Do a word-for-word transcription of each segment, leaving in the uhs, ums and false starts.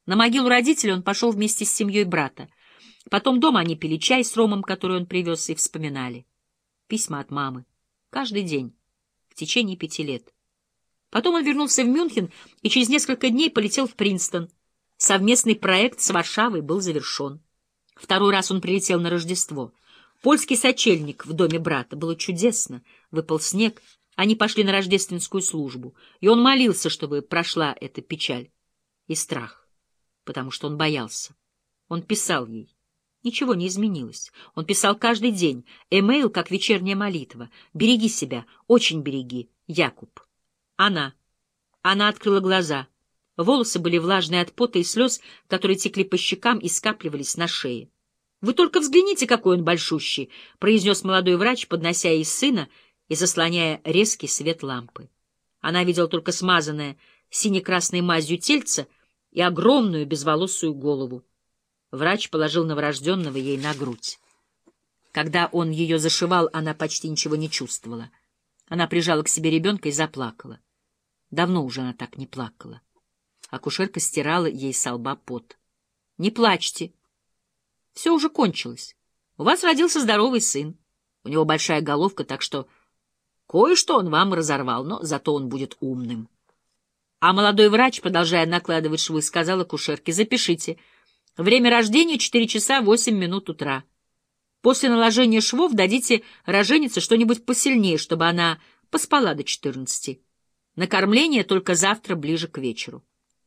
На могилу родителей он пошел вместе с семьей брата. Потом дома они пили чай с ромом, который он привез, и вспоминали. Письма от мамы. Каждый день. В течение пяти лет. Потом он вернулся в Мюнхен и через несколько дней полетел в Принстон. Совместный проект с Варшавой был завершен. Второй раз он прилетел на Рождество. Польский сочельник в доме брата. Было чудесно. Выпал снег. Они пошли на рождественскую службу. И он молился, чтобы прошла эта печаль и страх, потому что он боялся. Он писал ей. Ничего не изменилось. Он писал каждый день. Эмейл, как вечерняя молитва. «Береги себя, очень береги, Якуб». Она. Она открыла глаза. Волосы были влажные от пота и слез, которые текли по щекам и скапливались на шее. «Вы только взгляните, какой он большущий!» — произнес молодой врач, поднося ей сына и заслоняя резкий свет лампы. Она видела только смазанное сине-красной мазью тельце и огромную безволосую голову. Врач положил новорожденного ей на грудь. Когда он ее зашивал, она почти ничего не чувствовала. Она прижала к себе ребенка и заплакала. Давно уже она так не плакала. Акушерка стирала ей со лба пот. — Не плачьте. Все уже кончилось. У вас родился здоровый сын. У него большая головка, так что кое-что он вам разорвал, но зато он будет умным. А молодой врач, продолжая накладывать швы, сказал акушерке: запишите. Время рождения — четыре часа восемь минут утра. После наложения швов дадите роженице что-нибудь посильнее, чтобы она поспала до четырнадцати. Накормление только завтра ближе к вечеру.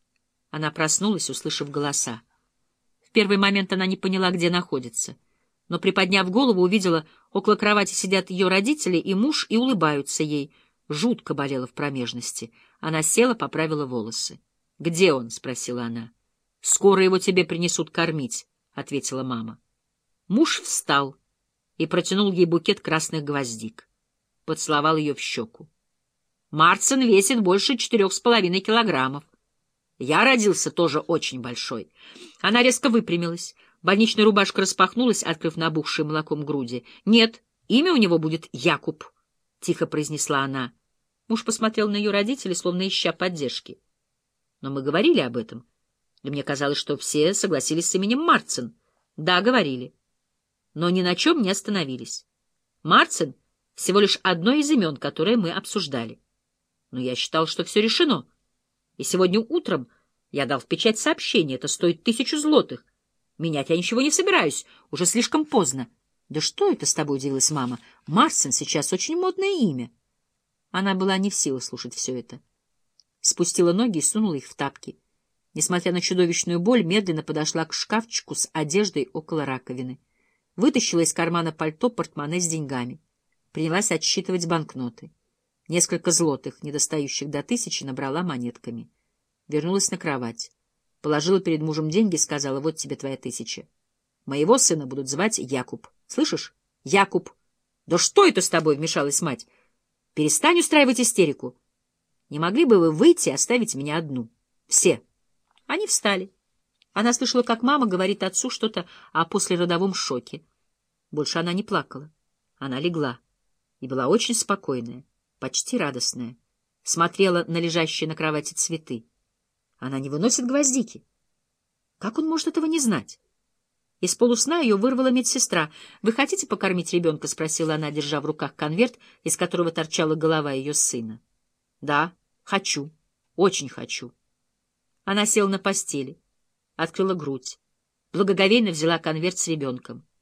Она проснулась, услышав голоса. В первый момент она не поняла, где находится, но, приподняв голову, увидела, около кровати сидят ее родители и муж и улыбаются ей. Жутко болела в промежности. Она села, поправила волосы. — Где он? — спросила она. — Скоро его тебе принесут кормить, — ответила мама. Муж встал и протянул ей букет красных гвоздик. Поцеловал ее в щеку. — Марцин весит больше четырех с половиной килограммов. Я родился тоже очень большой. Она резко выпрямилась. Больничная рубашка распахнулась, открыв набухшие молоком груди. — Нет, имя у него будет Якуб, — тихо произнесла она. Муж посмотрел на ее родителей, словно ища поддержки. — Но мы говорили об этом. И мне казалось, что все согласились с именем Марцин. — Да, говорили. Но ни на чем не остановились. Марцин — всего лишь одно из имен, которое мы обсуждали. Но я считал, что все решено. И сегодня утром я дал в печать сообщение. Это стоит тысячу злотых. Менять я ничего не собираюсь. Уже слишком поздно. — Да что это с тобой, — удивилась мама. — Марцин сейчас очень модное имя. Она была не в силах слушать все это. Спустила ноги и сунула их в тапки. Несмотря на чудовищную боль, медленно подошла к шкафчику с одеждой около раковины. Вытащила из кармана пальто портмоне с деньгами. Принялась отсчитывать банкноты. Несколько злотых, недостающих до тысячи, набрала монетками. Вернулась на кровать. Положила перед мужем деньги и сказала: вот тебе твоя тысяча. Моего сына будут звать Якуб. Слышишь? Якуб. Да что это с тобой? — вмешалась мать. Перестань устраивать истерику. Не могли бы вы выйти и оставить меня одну? Все. Они встали. Она слышала, как мама говорит отцу что-то о послеродовом шоке. Больше она не плакала. Она легла и была очень спокойная, почти радостная. Смотрела на лежащие на кровати цветы. Она не выносит гвоздики. Как он может этого не знать? Из полусна ее вырвала медсестра. — Вы хотите покормить ребенка? — спросила она, держа в руках конверт, из которого торчала голова ее сына. — Да, хочу, очень хочу. Она села на постели, открыла грудь, благоговейно взяла конверт с ребенком.